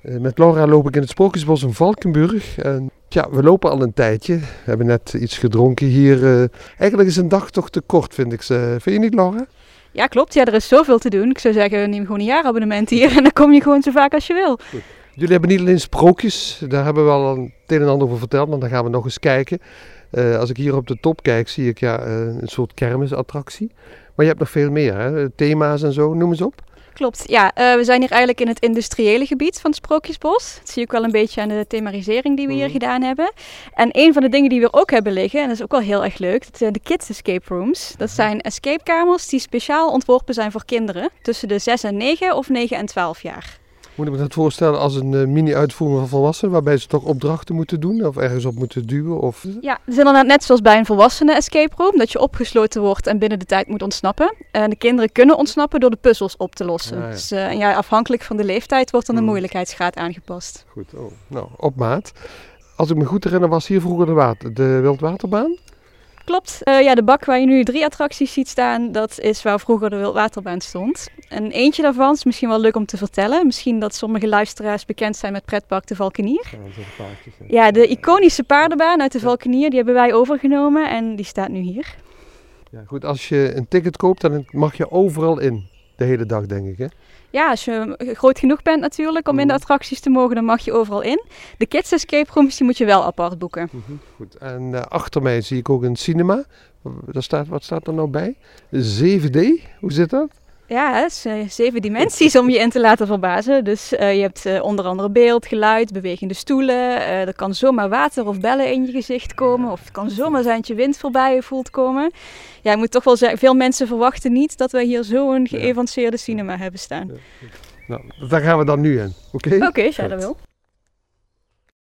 Met Laura loop ik in het Sprookjesbos in Valkenburg. En ja, we lopen al een tijdje. We hebben net iets gedronken hier. Eigenlijk is een dag toch te kort, vind ik. Vind je niet, Laura? Ja, klopt. Ja, er is zoveel te doen. Ik zou zeggen, neem gewoon een jaarabonnement hier en dan kom je gewoon zo vaak als je wil. Goed. Jullie hebben niet alleen sprookjes, daar hebben we al het een en ander over verteld, maar dan gaan we nog eens kijken. Als ik hier op de top kijk, zie ik een soort kermisattractie. Maar je hebt nog veel meer, hè? Thema's en zo, noem eens op. Klopt, ja. We zijn hier eigenlijk in het industriële gebied van het Sprookjesbos. Dat zie ik wel een beetje aan de thematisering die we hier gedaan hebben. En een van de dingen die we er ook hebben liggen, en dat is ook wel heel erg leuk, dat zijn de Kids Escape Rooms. Dat zijn escapekamers die speciaal ontworpen zijn voor kinderen tussen de 6 en 9 of 9 en 12 jaar. Moet ik me dat voorstellen als een mini-uitvoering van volwassenen, waarbij ze toch opdrachten moeten doen of ergens op moeten duwen? Of... Ja, het is inderdaad net zoals bij een volwassenen escape room, dat je opgesloten wordt en binnen de tijd moet ontsnappen. En de kinderen kunnen ontsnappen door de puzzels op te lossen. Ja. Dus afhankelijk van de leeftijd wordt dan de moeilijkheidsgraad aangepast. Goed, nou, op maat. Als ik me goed herinner was hier vroeger de wildwaterbaan. Klopt. De bak waar je nu 3 attracties ziet staan, dat is waar vroeger de wildwaterbaan stond. En eentje daarvan is misschien wel leuk om te vertellen. Misschien dat sommige luisteraars bekend zijn met pretpark De Valkenier. Ja, de iconische paardenbaan uit De Valkenier, die hebben wij overgenomen en die staat nu hier. Ja, goed, als je een ticket koopt, dan mag je overal in. De hele dag, denk ik, hè? Ja, als je groot genoeg bent natuurlijk om in de attracties te mogen, dan mag je overal in. De Kids Escape Rooms, die moet je wel apart boeken. Goed. En achter mij zie ik ook een cinema. Wat staat er nou bij? 7D? Hoe zit dat? Ja, het is 7 dimensies om je in te laten verbazen. Dus je hebt onder andere beeld, geluid, bewegende stoelen. Er kan zomaar water of bellen in je gezicht komen. Of het kan zomaar zijn dat je wind voorbij je voelt komen. Ja, ik moet toch wel zeggen, veel mensen verwachten niet dat wij hier zo'n geavanceerde cinema hebben staan. Nou, daar gaan we dan nu in. Oké? Oké, als jij dat wil.